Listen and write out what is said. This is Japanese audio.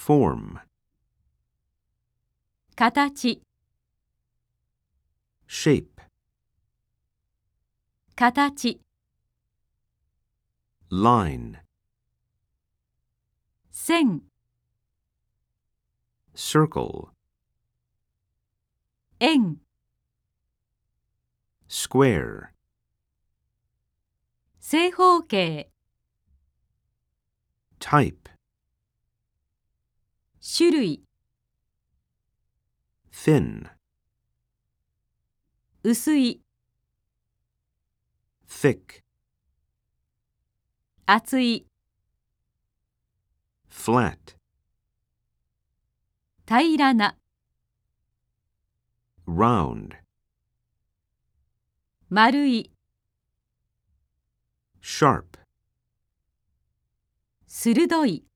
form, 形、 shape, 形、 line, 線、 circle, 円、 square, 正方形、 type, 種類、 thin, 薄い、 thick, 厚い、 flat, 平らな、 round, 丸い、 sharp. 鋭い。